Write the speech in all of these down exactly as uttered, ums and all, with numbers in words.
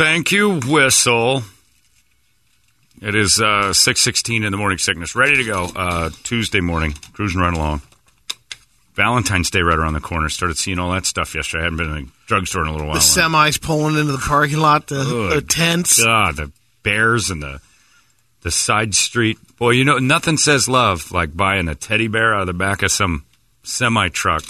Thank you, Whistle. It is uh, six sixteen in the morning sickness. Ready to go. Uh, Tuesday morning. Cruising right along. Valentine's Day right around the corner. Started seeing all that stuff yesterday. I haven't been in a drugstore in a little while. The semis pulling into the parking lot, the, the tents. God, the bears and the the side street. Boy, you know, nothing says love like buying a teddy bear out of the back of some semi-truck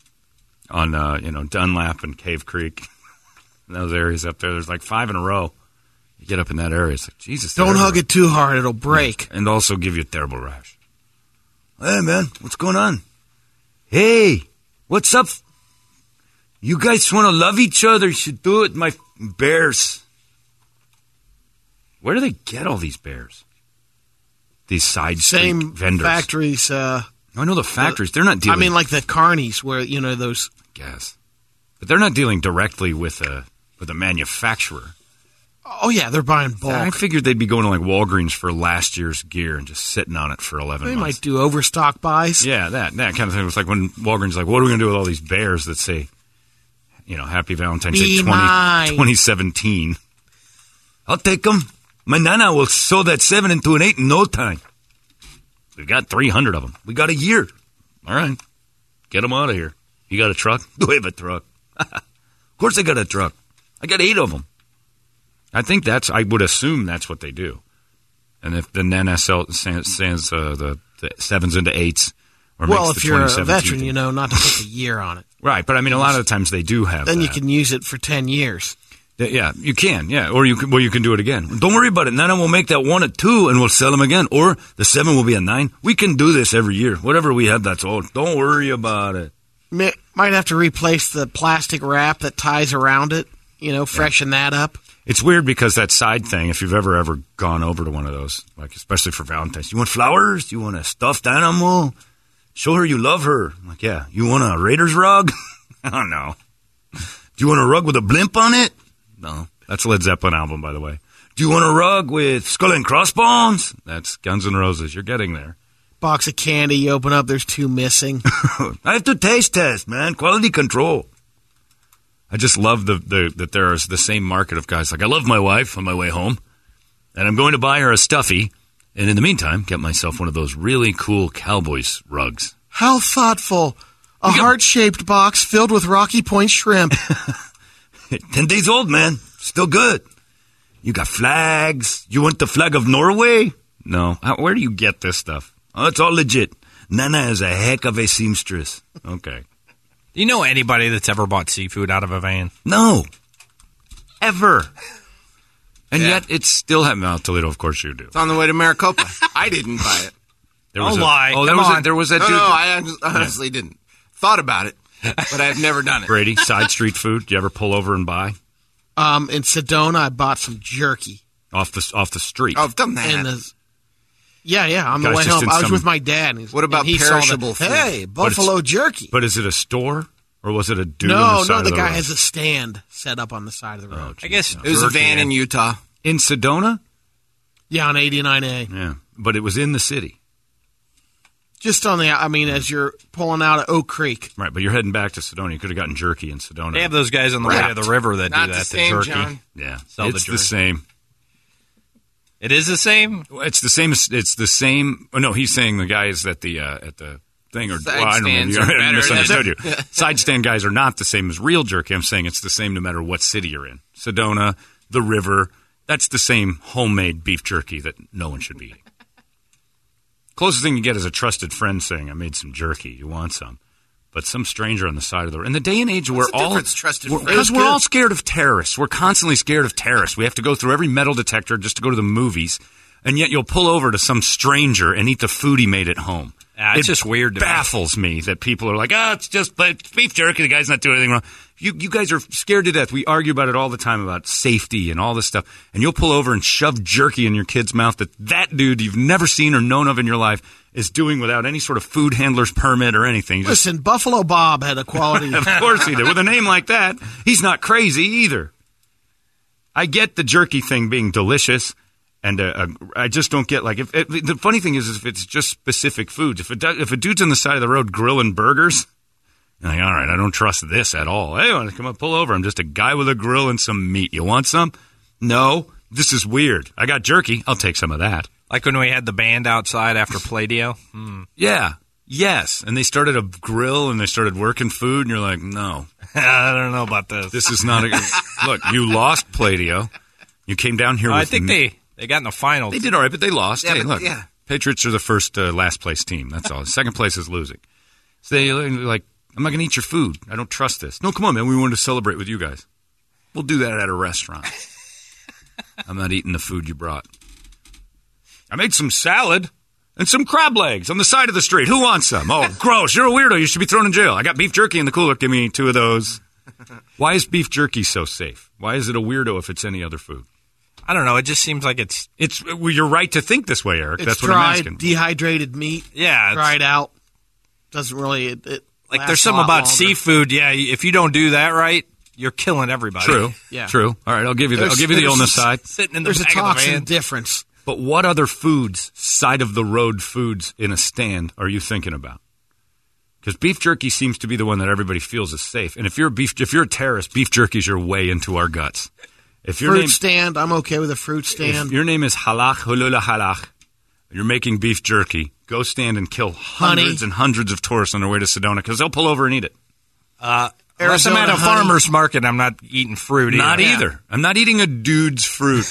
on, uh, you know, Dunlap and Cave Creek. Those areas up there. There's like five in a row. You get up in that area, it's like, Jesus. Don't hug it too hard. It'll break. Yeah. And also give you a terrible rash. Hey, man, what's going on? Hey, what's up? You guys want to love each other? You should do it, my bears. Where do they get all these bears? These side Same street vendors. factories. Uh, I know the factories. They're not dealing. I mean, like the carnies where, you know, those. I guess. But they're not dealing directly with a, with a manufacturer. Oh, yeah, they're buying bulk. I figured they'd be going to like Walgreens for last year's gear and just sitting on it for eleven they months. They might do overstock buys. Yeah, that that kind of thing. It's like when Walgreens is like, what are we going to do with all these bears that say, you know, Happy Valentine's Be Day twenty, twenty seventeen? I'll take them. My nana will sew that seven into an eight in no time. We've got three hundred of them. We got a year. All right. Get them out of here. You got a truck? Do I have a truck? Of course I got a truck. I got eight of them. I think that's, I would assume that's what they do. And if the Nana sells, sends uh, the, the sevens into eights, or well, makes if the you're a twenty seventeen veteran, you know, not to put the year on it. Right, but I mean, a lot of the times they do have Then that. you can use it for ten years. Yeah, you can, yeah. Or you can, well, you can do it again. Don't worry about it. Nana will make that one a two, and we'll sell them again. Or the seven will be a nine. We can do this every year. Whatever we have, that's all. Don't worry about it. May, might have to replace the plastic wrap that ties around it, you know, freshen yeah. that up. It's weird because that side thing, if you've ever, ever gone over to one of those, like especially for Valentine's, you want flowers? You want a stuffed animal? Show her you love her. I'm like, yeah. You want a Raiders rug? I don't know. Do you want a rug with a blimp on it? No. That's a Led Zeppelin album, by the way. Do you want a rug with skull and crossbones? That's Guns N' Roses. You're getting there. Box of candy, you open up, there's two missing. I have to taste test, man. Quality control. I just love the, the that there is the same market of guys like, I love my wife on my way home, and I'm going to buy her a stuffy, and in the meantime, get myself one of those really cool Cowboys rugs. How thoughtful. A got- heart-shaped box filled with Rocky Point shrimp. Ten days old, man. Still good. You got flags. You want the flag of Norway? No. How, where do you get this stuff? Oh, it's all legit. Nana is a heck of a seamstress. Okay. Do you know anybody that's ever bought seafood out of a van? No. Ever. And yeah. yet it's still happening. Well, Toledo, of course you do. It's on the way to Maricopa. I didn't buy it. There was Don't a, lie. Oh, there Come was, on. a, there was that no, dude. No, I honestly yeah. didn't. Thought about it, but I've never done it. Brady, side street food. Do you ever pull over and buy? Um, in Sedona, I bought some jerky. Off the off the street? Oh, I've done that. In the, yeah, yeah, on Guys the way home. I was some, with my dad. And what about and he perishable saw the, food? Hey, buffalo but jerky. But is it a store? Or was it a dude no, on the side no, of the, the guy road? has a stand set up on the side of the road. Oh, I guess it was a van in Utah. In Sedona? Yeah, on eighty-nine A. Yeah, but it was in the city. Just on the, I mean, as you're pulling out of Oak Creek. Right, but you're heading back to Sedona. You could have gotten jerky in Sedona. They have those guys on the Right. way to the river that Not do the that, same, the jerky. John. Yeah, Sell it's the the jerky. same. It is the same? It's the same. as It's the same. Oh, no, he's saying the guys at the uh, at the thing are. Side Well, I don't know. stands You, are I better misunderstood than- you. Side stand guys are not the same as real jerky. I'm saying it's the same no matter what city you're in. Sedona, the river. That's the same homemade beef jerky that no one should be eating. Closest thing you get is a trusted friend saying, I made some jerky. You want some? But some stranger on the side of the road. In the day and age where What's the all. difference, trusted friend? Because we're Good. all scared of terrorists. We're constantly scared of terrorists. We have to go through every metal detector just to go to the movies. And yet you'll pull over to some stranger and eat the food he made at home. Ah, it's it just weird to me. baffles me that people are like, oh, it's just it's beef jerky. The guy's not doing anything wrong. You, you guys are scared to death. We argue about it all the time about safety and all this stuff. And you'll pull over and shove jerky in your kid's mouth that that dude you've never seen or known of in your life is doing without any sort of food handler's permit or anything. You just, Listen, Buffalo Bob had a quality. of course he did. With a name like that, he's not crazy either. I get the jerky thing being delicious. And uh, uh, I just don't get, like, if it, the funny thing is, is if it's just specific foods. If, it does, if a dude's on the side of the road grilling burgers, you're like, all right, I don't trust this at all. Hey, I want to come up, pull over. I'm just a guy with a grill and some meat. You want some? No, this is weird. I got jerky. I'll take some of that. Like when we had the band outside after Play-Doh. Hmm. Yeah. Yes. And they started a grill and they started working food, and you're like, no. I don't know about this. This is not a... Look, you lost Play-Doh. You came down here Oh, with... I think they, they got in the finals. They did all right, but they lost. Yeah, hey, but- look, yeah. Patriots are the first uh, last place team. That's all. Second place is losing. So they like, I'm not going to eat your food. I don't trust this. No, come on, man. We wanted to celebrate with you guys. We'll do that at a restaurant. I'm not eating the food you brought. I made some salad and some crab legs on the side of the street. Who wants some? Oh, gross. You're a weirdo. You should be thrown in jail. I got beef jerky in the cooler. Give me two of those. Why is beef jerky so safe? Why is it a weirdo if it's any other food? I don't know. It just seems like it's... It's well, you're right to think this way, Eric. It's That's what I'm dried, asking. dehydrated meat. Yeah. It's, Dried out. Doesn't really... It, it like lasts there's a something lot about longer. seafood. Yeah, if you don't do that right, you're killing everybody. True. Yeah. True. All right, I'll give you the, I'll There's- give you the there's- on the side. Sitting in the There's a back of the toxin van. difference. But what other foods, side of the road foods in a stand, are you thinking about? Because beef jerky seems to be the one that everybody feels is safe. And if you're a beef, if you're a terrorist, beef jerky's your way into our guts. If your Fruit name, stand. I'm okay with a fruit stand. if your name is Halach Hulula Halach, you're making beef jerky. Go stand and kill hundreds Honey. and hundreds of tourists on their way to Sedona because they'll pull over and eat it. Uh, unless I'm Arizona at a honey. farmer's market, I'm not eating fruit Not either. either. I'm not eating a dude's fruit.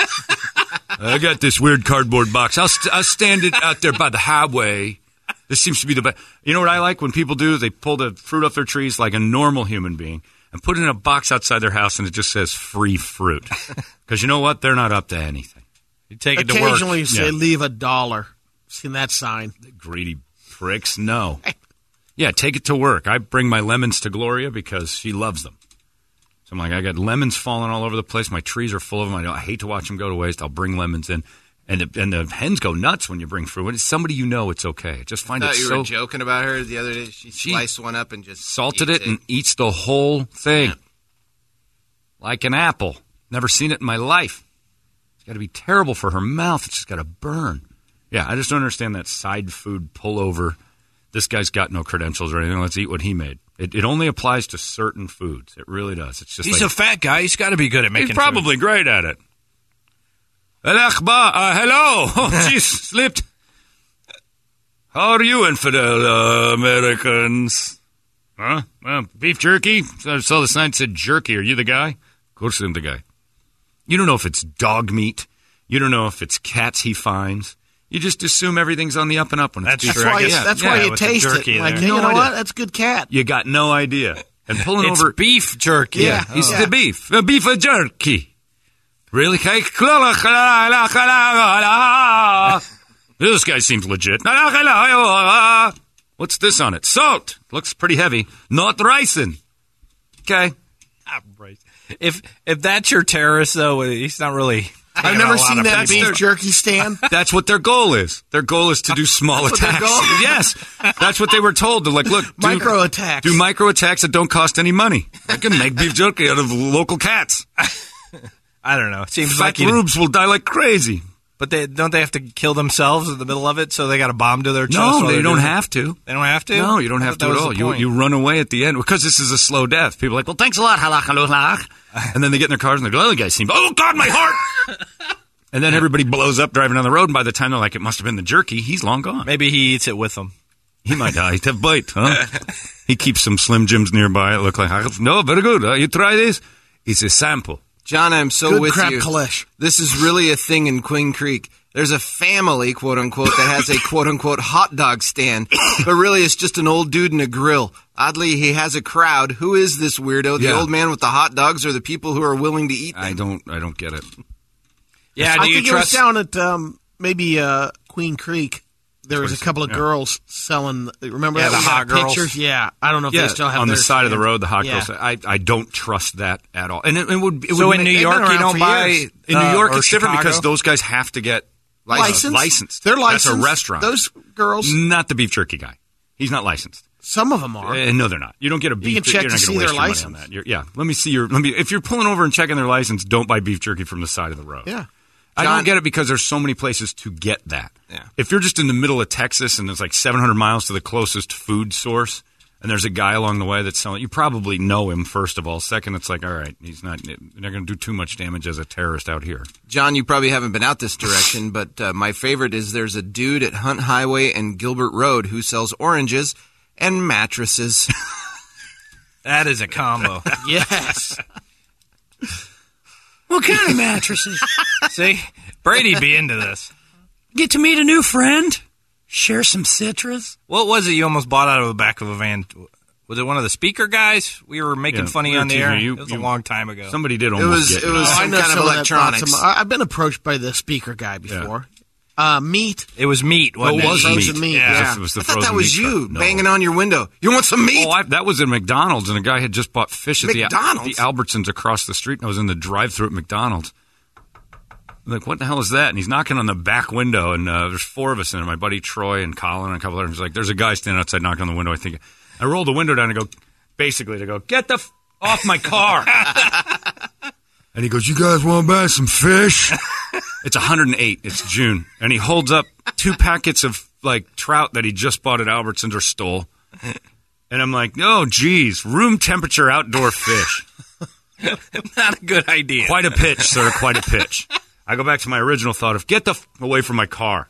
I got this weird cardboard box. I'll, st- I'll stand it out there by the highway. This seems to be the best. You know what I like when people do? They pull the fruit off their trees like a normal human being and put it in a box outside their house, and it just says free fruit. Because you know what? They're not up to anything. You take it to work. Occasionally you say, Yeah. leave a dollar. Seen that sign. Greedy pricks. No. Yeah, take it to work. I bring my lemons to Gloria because she loves them. So I'm like, I got lemons falling all over the place. My trees are full of them. I, don't, I hate to watch them go to waste. I'll bring lemons in. And the, and the hens go nuts when you bring fruit. When it's somebody you know, it's okay. Just find I it thought you so... were joking about her the other day. She, She sliced one up and just salted eats it and eats the whole thing. Like an apple. Never seen it in my life. It's got to be terrible for her mouth. It's just got to burn. Yeah, I just don't understand that side food pullover. This guy's got no credentials or anything. Let's eat what he made. It, it only applies to certain foods. It really does. It's just He's like, a fat guy. He's got to be good at making he's probably great at it. Al-Akhbar, uh, hello. Oh, jeez, slipped. How are you, infidel uh, Americans? Huh? Well, beef jerky? I saw the sign that said jerky. Are you the guy? Of course I'm the guy. You don't know if it's dog meat. You don't know if it's cats he finds. You just assume everything's on the up and up when it's That's beef true. That's I why, jerky. you, guess- that's yeah, why you with the taste it. jerky Like, there. you No know idea. what? That's good cat. You got no idea. And pulling It's over... beef jerky. Yeah, he's Yeah. the beef. The beef of jerky. Really? This guy seems legit. What's this on it? Salt. Looks pretty heavy. Not ricin. Okay. Ah, right. If if that's your terrorist, though, he's not really. I've taking never a lot seen of that people. beef jerky stand. That's what their goal is. Their goal is to do small That's what their attacks. goal is? Yes. That's what they were told. They're like, look, do, Micro attacks. do micro attacks that don't cost any money. I can make beef jerky out of local cats. I don't know. It seems Fat like you. rubes will die like crazy. But they don't they have to kill themselves in the middle of it, so they got a bomb to their chest. No, while they they're don't doing it? have to. They don't have to. No, you don't I have thought to that at was all. the You point. you run away at the end because this is a slow death. People are like, well, thanks a lot, halach, halach, halach. And then they get in their cars and they go, oh, the guy seemed, oh, God, my heart. And then everybody blows up driving down the road. And by the time they're like, it must have been the jerky, he's long gone. Maybe he eats it with them. He might die. He'd have bite, huh? He keeps some Slim Jims nearby. It look like, no, very good. Uh, you try this. It's a sample. John, I'm so Good with crab you. kalesh. This is really a thing in Queen Creek. There's a family, quote unquote, that has a quote unquote hot dog stand, but really it's just an old dude in a grill. Oddly, he has a crowd. Who is this weirdo? The Yeah. old man with the hot dogs, or the people who are willing to eat them? I don't, I don't get it. Yeah, I do you think it was trust? down at um, maybe uh, Queen Creek. There was a Twice, couple of yeah. girls selling. Remember Yeah, that? the We hot got girls. pictures. Yeah, I don't know if Yeah, they still have on the their side of the stand. road, the hot Yeah. girls. I, I don't trust that at all. And it, it would, it So would in make- New they've York, been you around don't for buy. years. In uh, New York, or it's different because Chicago? those guys have to get Licensed? licensed. They're licensed. That's a restaurant. Those girls, Not the beef jerky guy. He's not licensed. some of them are. Uh, no, they're not. You don't get a beef. can check you're to not see gonna their waste your money license. on that. You're, yeah, let me see your. Let me. If you're pulling over and checking their license, don't buy beef jerky from the side of the road. Yeah. I John- don't get it because there's so many places to get that. Yeah. If you're just in the middle of Texas and there's like seven hundred miles to the closest food source, and there's a guy along the way that's selling. You probably know him, first of all. Second, it's like, all right, he's not. They're not going to do too much damage as a terrorist out here. John, you probably haven't been out this direction, but uh, my favorite is there's a dude at Hunt Highway and Gilbert Road who sells oranges and mattresses. That is a combo. Yes. What kind of mattresses? See? Brady'd be into this. Get to meet a new friend? Share some citrus? What was it you almost bought out of the back of a van? Was it one of the speaker guys? We were making Yeah, funny we were on the air. teasing you. it was You- a long time ago. Somebody did It almost was get it me. was I some know kind of someone that bought electronics. some- I- I've been approached by the speaker guy before. Uh, meat. It was meat, wasn't Oh, it was it? Frozen meat. meat, Yeah. yeah. It was the I thought frozen that was meat you truck. No. banging on your window. You want some meat? Oh, I, that was at McDonald's, and a guy had just bought fish at the, McDonald's? the Albertsons across the street, and I was in the drive-thru at McDonald's. I'm like, what the hell is that? And he's knocking on the back window, and uh, there's four of us in there. My buddy Troy and Colin and a couple others. He's like, there's a guy standing outside knocking on the window. I think I roll the window down and go, basically to go, get the f- off my car. And he goes, you guys want to buy some fish? It's one hundred eight. It's June. And he holds up two packets of, like, trout that he just bought at Albertsons or stole. And I'm like, oh, geez, room temperature outdoor fish. Not a good idea. Quite a pitch, sir, quite a pitch. I go back to my original thought of, get the f- away from my car.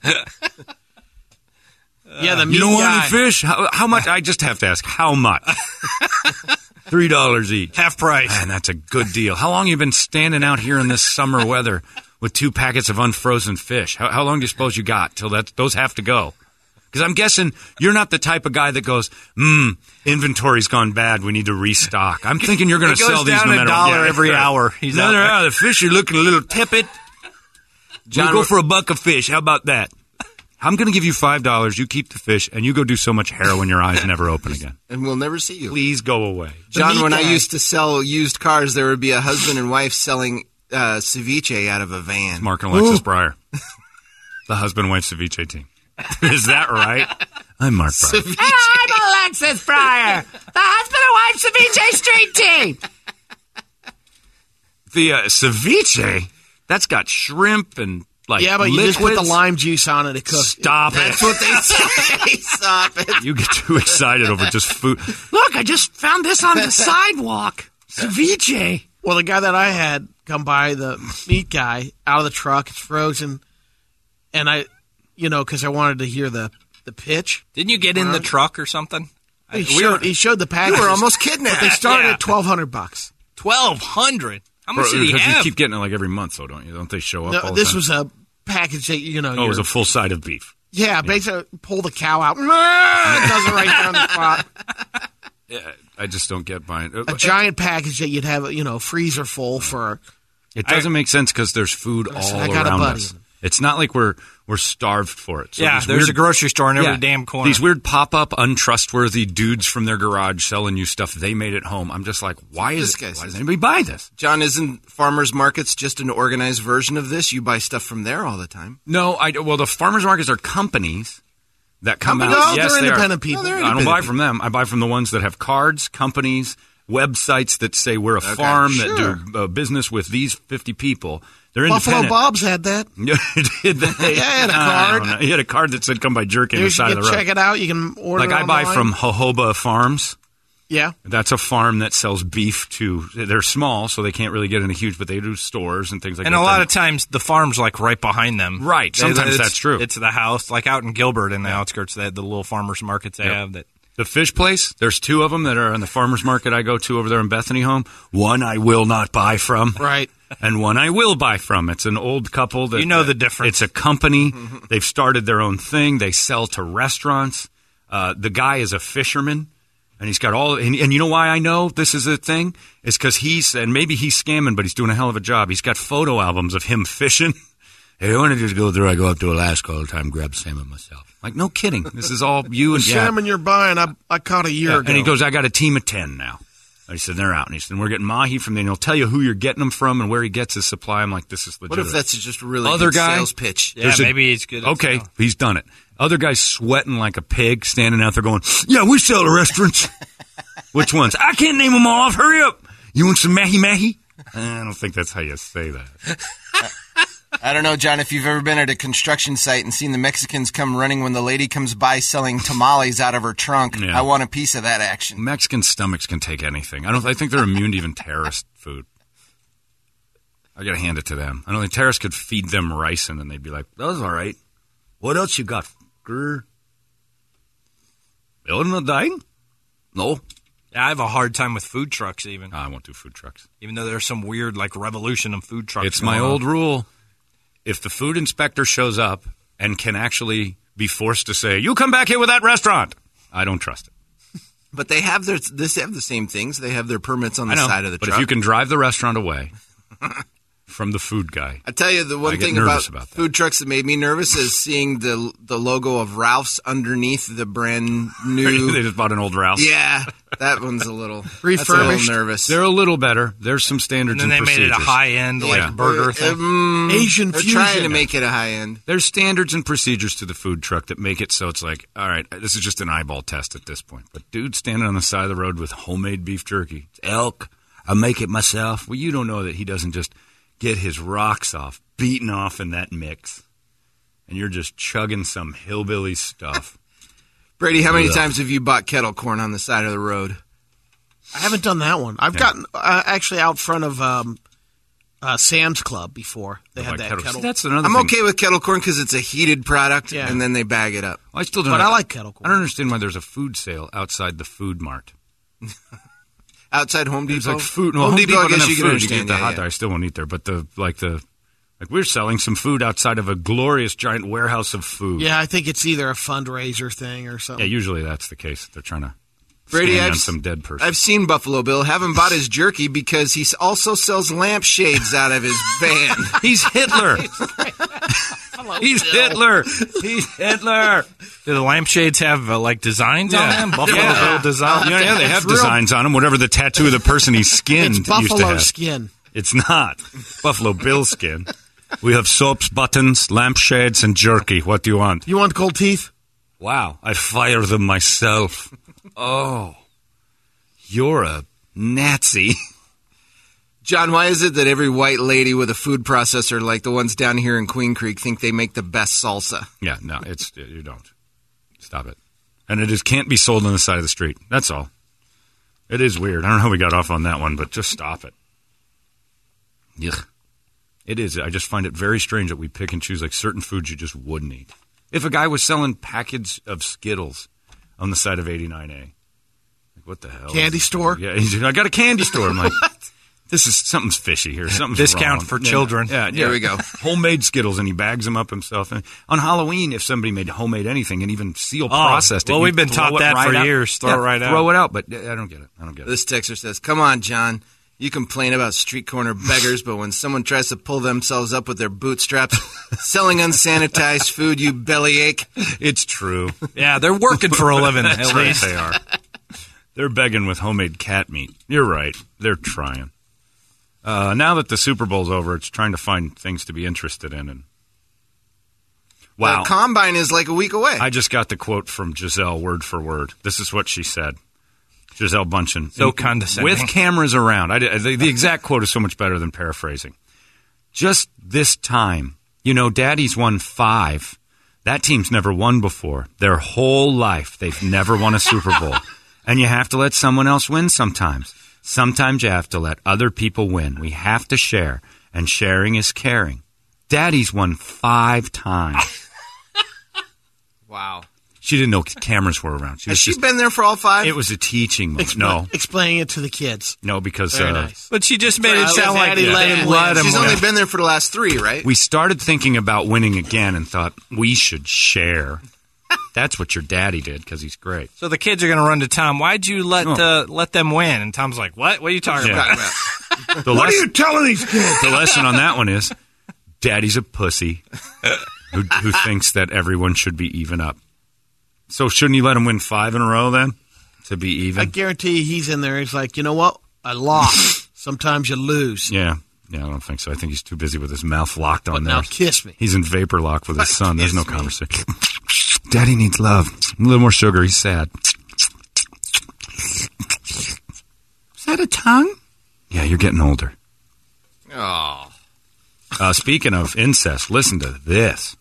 Yeah, the meat You don't want guy. any fish? How, how much? I just have to ask, how much? Three dollars each. Half price. Man, that's a good deal. How long you been standing out here in this summer weather with two packets of unfrozen fish? How, how long do you suppose you got till that those have to go? Because I'm guessing you're not the type of guy that goes, hmm, inventory's gone bad. We need to restock. I'm thinking you're going It to goes sell these down no a matter dollar what. every hour. He's no, out no, there. no, the fish are looking a little tepid. John, John, we'll go for a buck of fish. How about that? I'm going to give you five dollars. You keep the fish, and you go do so much heroin your eyes never open again. and we'll never see you. Please go away. John, meat when I guy. used to sell used cars, there would be a husband and wife selling uh, ceviche out of a van. Mark and Alexis Breyer, the husband and wife ceviche team. Is that right? I'm Mark Breyer. I'm Alexis Fryer, the husband and wife ceviche street team. The uh, ceviche, that's got shrimp and like Yeah, but you just put the liquids. lime juice on it. It cooks. Stop That's it. what they say. Stop it. You get too excited over just food. Look, I just found this on the sidewalk. Ceviche. Well, the guy that I had come by, the meat guy, out of the truck, it's frozen, and I, you know, because I wanted to hear the the pitch. Didn't you get in the truck or something? He we showed, were he showed the package. You were almost kidnapped. They started Yeah. at twelve hundred bucks. twelve hundred. How much did he Because you have? keep getting it like every month, though, don't you? Don't they show up No, all the this time? was a package that you know. Oh, it you're- was a full side of beef. yeah, basically pull the cow out. It does it right down the spot. Yeah, I just don't get buying A it. giant package that you'd have, you know, freezer full for. It doesn't make sense because there's food all I got a around buddy. us. It's not like we're we're starved for it. So yeah, these there's weird- a grocery store in every Yeah, damn corner. These weird pop-up, untrustworthy dudes from their garage selling you stuff they made at home. I'm just like, why is This guy why says- does anybody buy this? John, isn't farmers markets just an organized version of this? You buy stuff from there all the time. No, I well the farmers markets are companies that come Companies? out. No, yes, they're they are. independent people. No, they're I don't independent buy from them. I buy from the ones that have cards, companies, websites that say we're a farm sure. that do uh, business with these fifty people. They're Buffalo independent. Bob's had that. Did they? Yeah, I had a I card. don't know. He had a card that said "Come by jerky" on You the side can of the road. check it out. You can order. Like I it buy online. from Jojoba Farms. Yeah. That's a farm that sells beef to. They're small, so they can't really get into huge, but they do stores and things like and that. a lot of times the farm's like right behind them. Right, sometimes It's- that's true. It's the house, like out in Gilbert in the outskirts, they had the little farmers markets they Yep. have that. The fish place, there's two of them that are in the farmer's market I go to over there in Bethany Home. One I will not buy from. Right. And one I will buy from. It's an old couple that You know the difference. It's a company. They've started their own thing. They sell to restaurants. Uh, the guy is a fisherman, and he's got all. And, and you know why I know this is a thing? It's because he's and maybe he's scamming, but he's doing a hell of a job. He's got photo albums of him fishing. Hey, I want to just go through. I go up to Alaska all the time, grab salmon myself. Like, no kidding. This is all you and The yeah. salmon you're buying, I, I caught a year Yeah, ago. and he goes, I got a team of ten now. I said, they're out. And he said, we're getting mahi from there. And he'll tell you who you're getting them from and where he gets his supply. I'm like, this is legit. What if that's just a really Other good guy? sales pitch? Yeah, There's a- maybe he's good. At Okay, selling. he's done it. Other guy's sweating like a pig, standing out there going, yeah, we sell to restaurants. Which ones? I can't name them all off. Hurry up. You want some mahi mahi? I don't think that's how you say that. I don't know, John, if you've ever been at a construction site and seen the Mexicans come running when the lady comes by selling tamales out of her trunk. Yeah. I want a piece of that action. Mexican stomachs can take anything. I don't. I think they're immune to even terrorist food. I gotta hand it to them. I don't think terrorists could feed them rice and then they'd be like, "That was all right. What else you got, fucker? You're not dying? No. Yeah, I have a hard time with food trucks even. I won't do food trucks. Even though there's some weird like revolution of food trucks. It's my going on. old rule. If the food inspector shows up and can actually be forced to say, "You come back here with that restaurant," I don't trust it. But they have their this have the same things. They have their permits on I the know, side of the but truck. if you can drive the restaurant away from the food guy, I tell you, the I one get thing nervous about, about that. food trucks that made me nervous is seeing the the logo of Ralph's underneath the brand they new. just bought an old Ralph. Yeah, that one's a little that's a Refurbished. little nervous. They're a little better. There's some standards And then and they made it a procedures. high end like Yeah. burger thing. Um, Asian they're fusion. trying to make it a high end. There's standards and procedures to the food truck that make it so it's like, all right, this is just an eyeball test at this point. But dude standing on the side of the road with homemade beef jerky, it's elk, I make it myself. Well, you don't know that he doesn't just get his rocks off, beaten off in that mix. And you're just chugging some hillbilly stuff. Brady, how many Ugh. times have you bought kettle corn on the side of the road? I haven't done that one. I've Yeah. gotten uh, actually out front of um, uh, Sam's Club before. They had Like that kettle- kettle. See, that's another I'm thing. okay with kettle corn because it's a heated product, Yeah. and then they bag it up. I still don't But know- I like kettle corn. I don't understand why there's a food sale outside the food mart. Outside Home Depot, It's like food. No, Home, Home Depot, Depot I guess doesn't you have can food. You understand. get the yeah, hot yeah. dog. I still won't eat there. But the like the like we're selling some food outside of a glorious giant warehouse of food. Yeah, I think it's either a fundraiser thing or Yeah, something. usually that's the case. They're trying to Brady, stand I've, on some dead person. I've seen Buffalo Bill. Haven't bought his jerky because he also sells lampshades out of his van. He's Hitler. He's Hitler. He's Hitler. Do the lampshades have uh, like designs on them? Buffalo Yeah. Bill design. Yeah, yeah, they have It's real- designs on them. Whatever the tattoo of the person he skinned It's used to buffalo have. skin. It's not Buffalo Bill skin. We have soaps, buttons, lampshades, and jerky. What do you want? You want gold teeth? Wow, I fire them myself. Oh, you're a Nazi. John, why is it that every white lady with a food processor, like the ones down here in Queen Creek, think they make the best salsa? Yeah, no, it's you don't. Stop it. And it is can't be sold on the side of the street. That's all. It is weird. I don't know how we got off on that one, but just stop it. Yuck. It is. I just find it very strange that we pick and choose like certain foods you just wouldn't eat. If a guy was selling packets of Skittles on the side of eighty-nine A, like what the hell? Candy is this? store? Yeah, he's- I got a candy store. I'm like, this is something's fishy here. Something's Discount wrong. for Yeah, children. Yeah, yeah. There we go. Homemade Skittles, and he bags them up himself. And on Halloween, if somebody made homemade anything and even seal processed it, well, you we've been throw taught it that right for out. years. Throw Yeah, it right out. Throw it out. But I don't get it. I don't get it. This texter says, come on, John. You complain about street corner beggars, but when someone tries to pull themselves up with their bootstraps, selling unsanitized food, you bellyache. It's true. Yeah, they're working for a living at That's right, least. they are. They're begging with homemade cat meat. You're right. They're trying. Uh, now that the Super Bowl's over, it's trying to find things to be interested in. And wow, The combine is like a week away. I just got the quote from Giselle, word for word. This is what she said. Giselle Bundchen. So In- condescending. With cameras around. I, did- the, the exact quote is so much better than paraphrasing. Just this time, you know, Daddy's won five. That team's never won before. Their whole life, they've never won a Super Bowl. And you have to let someone else win sometimes. Sometimes you have to let other people win. We have to share, and sharing is caring. Daddy's won five times. wow. She didn't know cameras were around. She Has was she just, been there for all five? it was a teaching moment. Expl- No, Explaining it to the kids. no, because Very uh, nice. But she just made it Right, sound like Daddy let they him let win. him She's win. only been there for the last three, right? we started thinking about winning again and thought we should share. That's what your daddy did because he's great. So the kids are going to run to Tom. Why'd you let Oh. uh, let them win? And Tom's like, "What? What are you talking Yeah. about?" The what are you telling these kids? The lesson on that one is daddy's a pussy who, who thinks that everyone should be even up. So shouldn't you let him win five in a row then to be even? I guarantee you he's in there. He's like, you know what? I lost. Sometimes you lose. yeah. Yeah, I don't think so. I think he's too busy with his mouth locked on But there. now kiss me. He's in vapor lock with his son. There's no Kiss me. conversation. Daddy needs love. A little more sugar. He's sad. Is that a tongue? Yeah, you're getting older. Oh. Uh, speaking of incest, listen to this.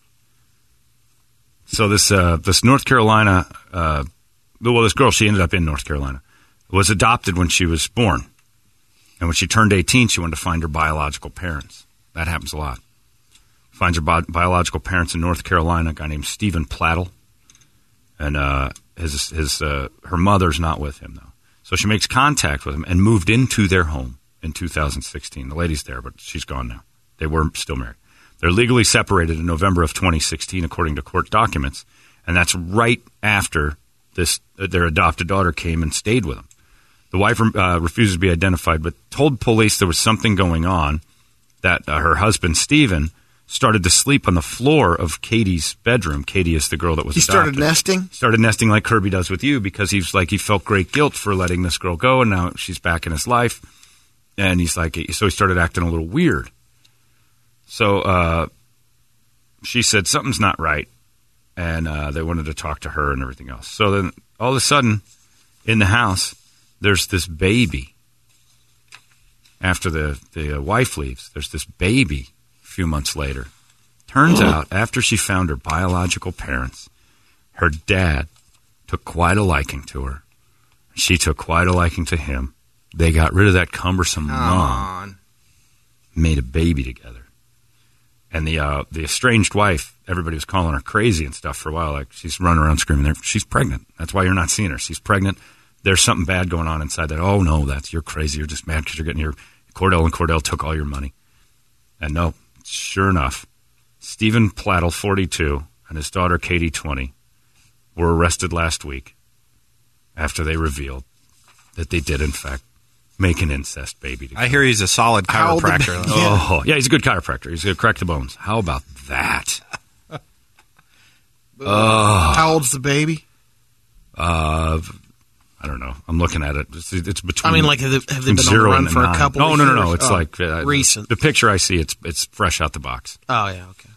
So this uh, this North Carolina, uh, well, this girl, she ended up in North Carolina, was adopted when she was born. And when she turned eighteen, she wanted to find her biological parents. That happens a lot. Finds her bi- biological parents in North Carolina, a guy named Stephen Plattle. And uh, his his uh, her mother's not with him, though. So she makes contact with him and moved into their home in two thousand sixteen. The lady's there, but she's gone now. They were still married. They're legally separated in November of twenty sixteen, according to court documents. And that's right after this uh, their adopted daughter came and stayed with them. The wife uh, refuses to be identified, but told police there was something going on, that uh, her husband, Stephen, started to sleep on the floor of Katie's bedroom. Katie is the girl that was He adopted. started nesting? Started nesting like Kirby does with you, because he's like, he felt great guilt for letting this girl go, and now she's back in his life. And he's like, so he started acting a little weird. So uh, she said something's not right, and uh, they wanted to talk to her and everything else. So then all of a sudden, in the house, there's this baby. After the, the uh, wife leaves, there's this baby a few months later. Turns out, after she found her biological parents, her dad took quite a liking to her. She took quite a liking to him. They got rid of that cumbersome mom, made a baby together. And the uh, the estranged wife, everybody was calling her crazy and stuff for a while. Like, she's running around screaming, there, she's pregnant. That's why you're not seeing her. She's pregnant. There's something bad going on inside that. Oh, no, that's you're crazy. You're just mad because you're getting your Cordell, and Cordell took all your money. And no, sure enough, Stephen Plattle, forty-two, and his daughter, Katie, twenty, were arrested last week after they revealed that they did, in fact, make an incest baby together. I hear he's a solid How old the chiropractor. ba- Oh, yeah, he's a good chiropractor. He's going to crack the bones. How about that? Oh. How old's the baby? Uh, I don't know. I'm looking at it. It's, it's between. I mean, like, have they, have they between been on the zero run and for nine. a couple No, of no, years? no, no. It's Oh, like uh, recent. The picture I see, it's it's fresh out the box. Oh, yeah, okay.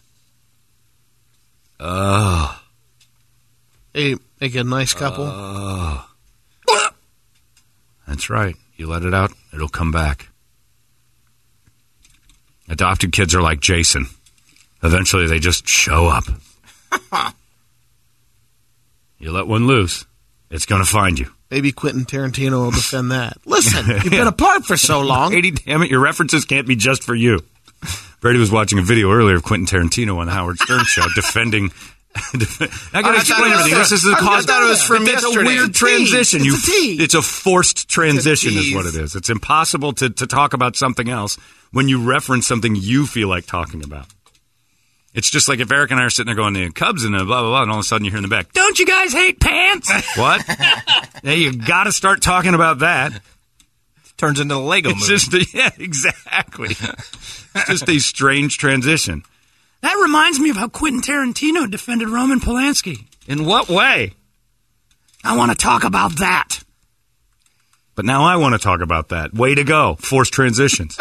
Oh, Hey, make a nice couple. oh. That's right. You let it out, it'll come back. Adopted kids are like Jason. Eventually, they just show up. You let one loose, it's going to find you. Maybe Quentin Tarantino will defend that. Listen, you've been apart for so long. Brady, damn it, your references can't be just for you. Brady was watching a video earlier of Quentin Tarantino on the Howard Stern show defending. I got to I explain thought it was everything. a- This is the I cause. thought it was from it's yesterday. a weird It's a tease. transition. It's You, a tease. it's a forced transition, It's a is what it tease. is. It's impossible to, to talk about something else when you reference something you feel like talking about. It's just like if Eric and I are sitting there going, the Cubs and blah, blah, blah, and all of a sudden you hear in the back, don't you guys hate pants? What? Yeah, you got to start talking about that. Turns into the Lego It's movie. just, a, yeah, exactly. It's just a strange transition. That reminds me of how Quentin Tarantino defended Roman Polanski. In what way? I want to talk about that. But now I want to talk about that. Way to go. Forced transitions.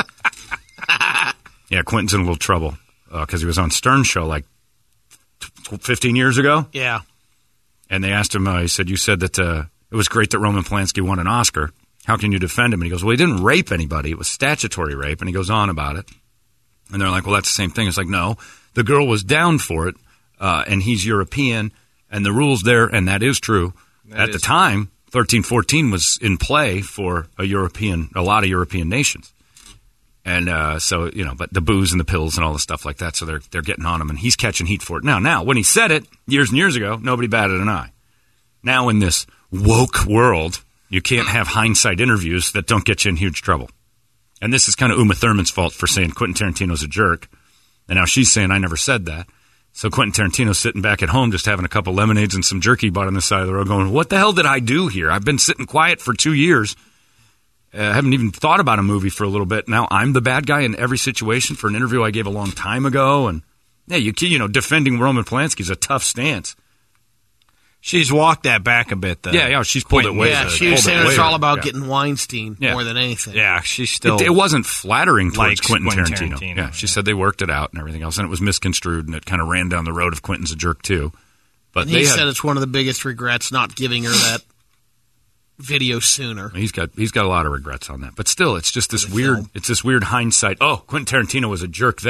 Yeah, Quentin's in a little trouble because uh, he was on Stern Show like t- fifteen years ago. Yeah. And they asked him, uh, he said, you said that uh, it was great that Roman Polanski won an Oscar. How can you defend him? And he goes, well, he didn't rape anybody. It was statutory rape. And he goes on about it. And they're like, well, that's the same thing. It's like, no, the girl was down for it, uh, and he's European, and the rules there, and that is true. That At is the time, thirteen fourteen was in play for a European, a lot of European nations. And uh, so, you know, but the booze and the pills and all the stuff like that, so they're they're getting on him, and he's catching heat for it. Now, now, when he said it years and years ago, nobody batted an eye. Now, in this woke world, you can't have hindsight interviews that don't get you in huge trouble. And this is kind of Uma Thurman's fault for saying Quentin Tarantino's a jerk. And now she's saying, I never said that. So Quentin Tarantino's sitting back at home just having a couple lemonades and some jerky bought on the side of the road going, what the hell did I do here? I've been sitting quiet for two years. I uh, haven't even thought about a movie for a little bit. Now I'm the bad guy in every situation for an interview I gave a long time ago. And, yeah, you, you know, defending Roman Polanski is a tough stance. She's walked that back a bit, though. Yeah, yeah, she's pulled it way Yeah, uh, she was pulled it saying it's way all back. about Yeah. getting Weinstein Yeah. more than anything. Yeah, she's still. It, it wasn't flattering towards likes Quentin, Quentin Tarantino. Tarantino, Yeah, she yeah. said they worked it out and everything else, and it was misconstrued, and it kind of ran down the road of Quentin's a jerk too. But And they he had, said it's one of the biggest regrets not giving her that video sooner. he's got he's got a lot of regrets on that. But still, it's just this the weird. film. It's this weird hindsight. Oh, Quentin Tarantino was a jerk then.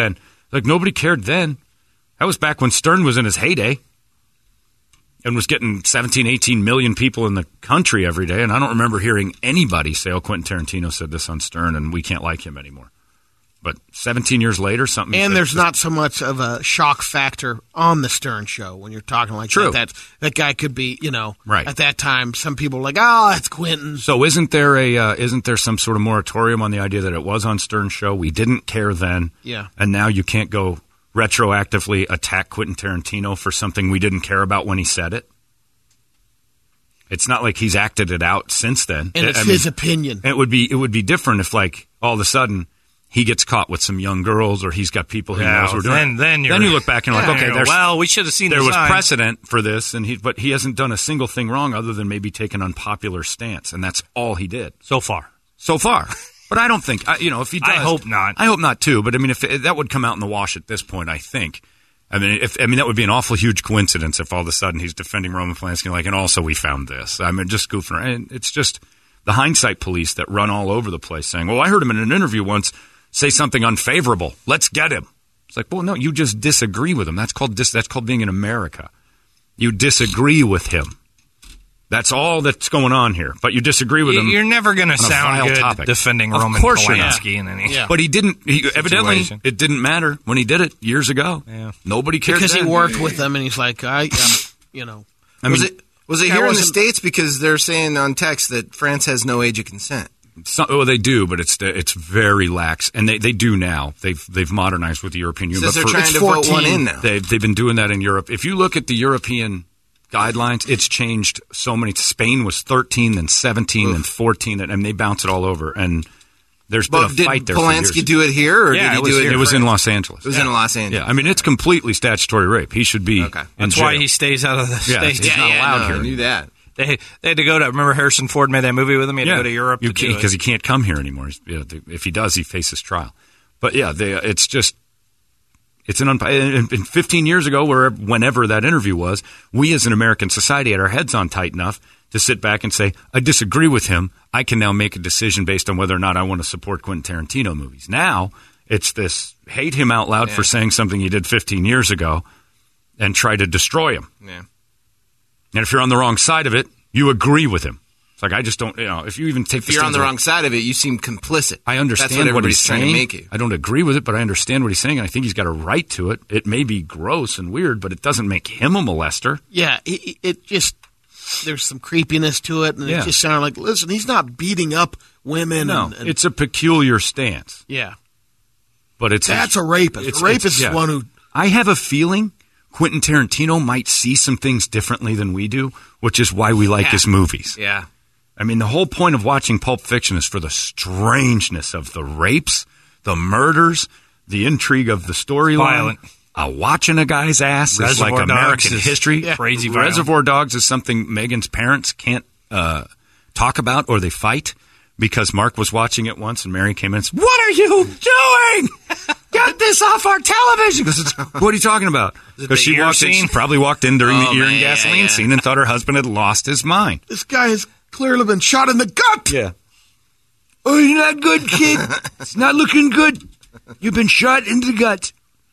Like, nobody cared then. That was back when Stern was in his heyday and was getting seventeen, eighteen million people in the country every day. And I don't remember hearing anybody say, oh, Quentin Tarantino said this on Stern and we can't like him anymore. But seventeen years later, something... And said, there's not so much of a shock factor on the Stern show when you're talking like True. that. That, that guy could be, you know, Right. at that time, some people were like, oh, that's Quentin. So isn't there a uh, isn't there some sort of moratorium on the idea that it was on Stern's show? We didn't care then. Yeah. And now you can't go retroactively attack Quentin Tarantino for something we didn't care about when he said it? It's not like he's acted it out since then. And it's I his mean, opinion. It would be it would be different if, like, all of a sudden he gets caught with some young girls, or he's got people he Yeah, knows who are doing then- it. then you're- then you look back and you're Yeah, like, okay, you go, there's, well, we should have seen there the was sign. precedent for this, and he but he hasn't done a single thing wrong other than maybe take an unpopular stance, and that's all he did So far. so far. But I don't think I, you know if he does. I hope not. I hope not too. But I mean, if it, that would come out in the wash at this point, I think. I mean, if I mean that would be an awful huge coincidence if all of a sudden he's defending Roman Polanski, like, and also we found this. I mean, just goofing around. And it's just the hindsight police that run all over the place, saying, "Well, I heard him in an interview once say something unfavorable. Let's get him." It's like, well, no, you just disagree with him. That's called dis- that's called being in America. You disagree with him. That's all that's going on here. But you disagree with him. You're never going to on a sound vile good topic. defending Of Roman course you're not. Polanski in any. Yeah. But he didn't. He, evidently, Situation. it didn't matter when he did it years ago. Yeah. Nobody cared Because he then. worked with them, and he's like, I, um, you know. I was mean, it was it That here in the wasn't- States? Because they're saying on text that France has no age of consent. some, well, they do, but it's it's very lax, and they, they do now. They've they've modernized with the European Union. Says they're but for- trying it's to vote one fourteen. in now. They've they've been doing that in Europe. If you look at the European guidelines, it's changed so many. Spain was thirteen, then seventeen, then fourteen, and, and they bounce it all over. And there's been But a did fight there. for Polanski years. do it here, or Yeah, did he it was, do it? it was in France? Los Angeles. It was in Los Angeles. Yeah, I mean it's completely statutory rape. He should be. Okay. in That's jail. why he stays out of the Yeah, States. he's not allowed no, here. I knew that. They, they had to go to, remember Harrison Ford made that movie with him? He had to go to Europe you to do can't it. because he can't come here anymore. He's, you know, if he does, he faces trial. But yeah, they, it's just it's an unpo- and and fifteen years ago, where whenever that interview was, we as an American society had our heads on tight enough to sit back and say, I disagree with him. I can now make a decision based on whether or not I want to support Quentin Tarantino movies. Now it's this hate him out loud Yeah. for saying something he did fifteen years ago and try to destroy him. Yeah. And if you're on the wrong side of it, you agree with him. It's like, I just don't, you know, if you even take If you're on the wrong side of it, you seem complicit. I understand That's what, what, he's everybody's trying saying. to make you. I don't agree with it, but I understand what he's saying, and I think he's got a right to it. It may be gross and weird, but it doesn't make him a molester. Yeah, it, it just, there's some creepiness to it, and Yeah. it just sounded like, listen, he's not beating up women. No, and, and it's a peculiar stance, yeah. but it's That's a rapist. it's- a rapist it's- yeah. is one who, I have a feeling Quentin Tarantino might see some things differently than we do, which is why we like Yeah. his movies. Yeah. I mean, the whole point of watching Pulp Fiction is for the strangeness of the rapes, the murders, the intrigue of the storyline. Violent. Uh, watching a guy's ass is like Reservoir Dogs American is history. crazy violent. Reservoir Dogs is something Megan's parents can't uh, talk about, or they fight because Mark was watching it once and Mary came in and said, "What are you doing? Get this off our television!" Because what are you talking about? it Because the she ear walked in, scene? she probably walked in during Oh, the ear man, and yeah, gasoline yeah. scene and thought her husband had lost his mind. this guy has clearly been shot in the gut. Yeah. Oh, you're not good, kid. It's not looking good. You've been shot in the gut.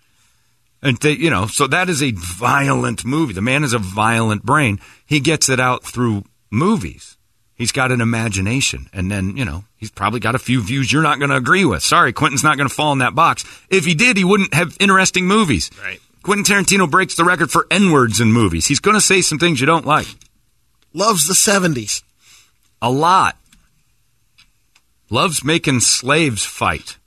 And they, you know, so that is a violent movie. The man has a violent brain. He gets it out through movies. He's got an imagination. And then, you know, he's probably got a few views you're not going to agree with. Sorry, Quentin's not going to fall in that box. If he did, he wouldn't have interesting movies. Right. Quentin Tarantino breaks the record for N-words in movies. He's going to say some things you don't like. Loves the seventies. A lot. Loves making slaves fight.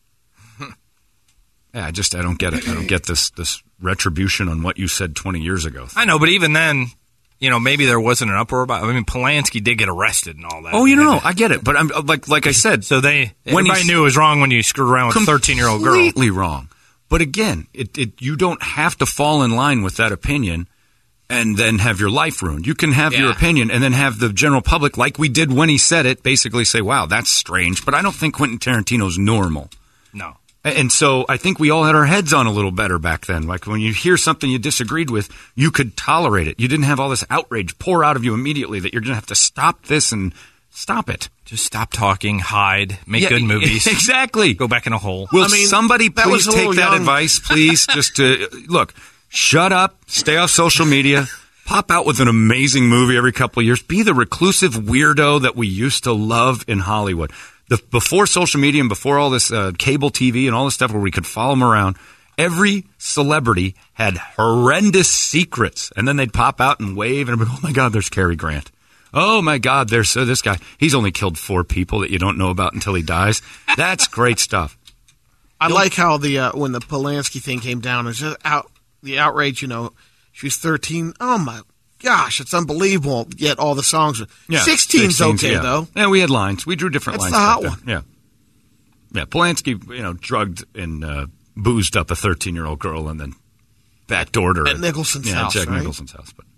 Yeah, I just I don't get it. I don't get this this retribution on what you said twenty years ago. I know, but even then, you know, maybe there wasn't an uproar about. I mean, Polanski did get arrested and all that. Oh, you know, I get it, but I'm like like I said, So they When everybody he's- knew it was wrong when you screwed around with a thirteen-year-old girl. completely wrong. But again, it, it you don't have to fall in line with that opinion and then have your life ruined. You can have your Yeah. opinion and then have the general public, like we did when he said it, basically say, "Wow, that's strange." But I don't think Quentin Tarantino's normal. No. And so I think we all had our heads on a little better back then. Like when you hear something you disagreed with, you could tolerate it. You didn't have all this outrage pour out of you immediately that you're going to have to stop this and Stop it. Just stop talking, hide, make Yeah, good movies. Exactly. Go back in a hole. Will I mean, somebody that was please a take little that young. advice, please? Just to look, shut up, stay off social media, pop out with an amazing movie every couple of years. Be the reclusive weirdo that we used to love in Hollywood. The, before social media and before all this uh, cable T V and all this stuff where we could follow them around, every celebrity had horrendous secrets. And then they'd pop out and wave and be, oh, my God, there's Cary Grant. Oh, my God, there's uh, this guy. He's only killed four people that you don't know about until he dies. That's great stuff. I like how the uh, when the Polanski thing came down, it was just out the outrage. You know, she was thirteen. Oh my gosh, it's unbelievable. Yet all the songs, Yeah, sixteen's okay yeah. though. Yeah, we had lines. We drew different That's lines. the hot back then. Yeah, yeah. Polanski, you know, drugged and uh, boozed up a thirteen-year-old girl and then backdoored her At Nicholson's yeah, house, Jack right? Nicholson's house. But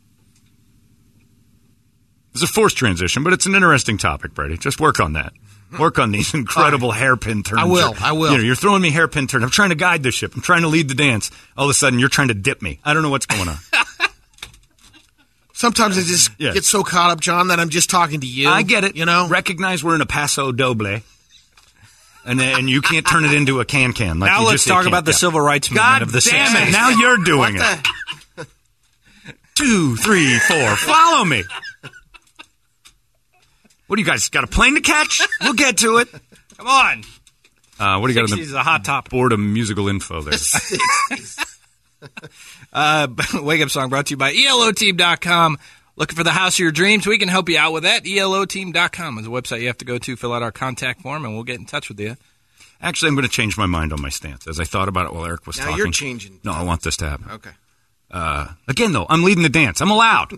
it's a forced transition, but it's an interesting topic, Brady. Just work on that. Work on these incredible hairpin turns. I will, I will. You know, you're throwing me hairpin turns. I'm trying to guide the ship. I'm trying to lead the dance. All of a sudden, you're trying to dip me. I don't know what's going on. Sometimes I just Yeah. get so caught up, John, that I'm just talking to you. I get it. You know, Recognize we're in a Paso Doble. And then, and you can't turn it into a can-can. Like now you let's just say talk can- about the yeah. civil rights movement God of the damn sixties. it! Now you're doing it. Two, three, four. Follow me. What do you guys got a plane to catch? We'll get to it. Come on. Uh, what do you got on sixties is the a hot topic. board of musical info there? Uh, Wake Up Song brought to you by E L O team dot com. Looking for the house of your dreams? We can help you out with that. E L O team dot com is a website you have to go to, fill out our contact form, and we'll get in touch with you. Actually, I'm going to change my mind on my stance. As I thought about it while Eric was Now talking. you're changing. No, I want this to happen. Okay. Uh, again, though, I'm leading the dance. I'm allowed.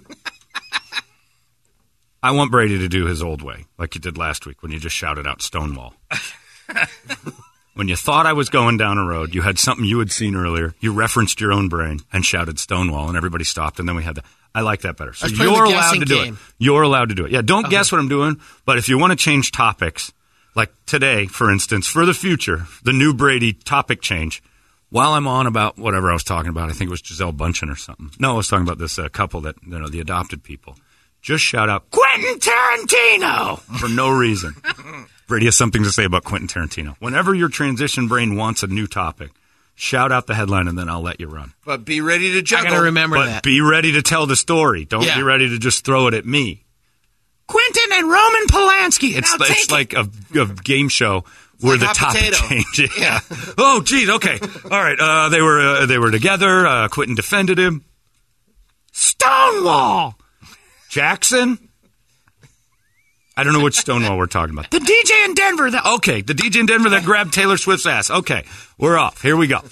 I want Brady to do his old way, like you did last week when you just shouted out Stonewall. When you thought I was going down a road, you had something you had seen earlier, you referenced your own brain and shouted Stonewall, and everybody stopped, and then we had the... I like that better. So Let's play you're the allowed guessing to do game. it. You're allowed to do it. Yeah, don't guess what I'm doing, but if you want to change topics, like today, for instance, for the future, the new Brady topic change, while I'm on about whatever I was talking about, I think it was Giselle Bundchen or something. No, I was talking about this uh, couple that, you know, the adopted people. Just shout out, Quentin Tarantino, for no reason. Brady has something to say about Quentin Tarantino. Whenever your transition brain wants a new topic, shout out the headline and then I'll let you run. But be ready to I juggle. got to remember But that. be ready to tell the story. Don't Yeah. be ready to just throw it at me. Quentin and Roman Polanski. It's, Now it's take like a, a game show where like the hot topic potato. changes. Yeah. Oh, geez. Okay. All right. Uh, they were uh, they were together. Uh, Quentin defended him. Stonewall. Jackson. I don't know which Stonewall we're talking about. the D J in Denver. That Okay, the D J in Denver that grabbed Taylor Swift's ass. Okay, we're off. Here we go.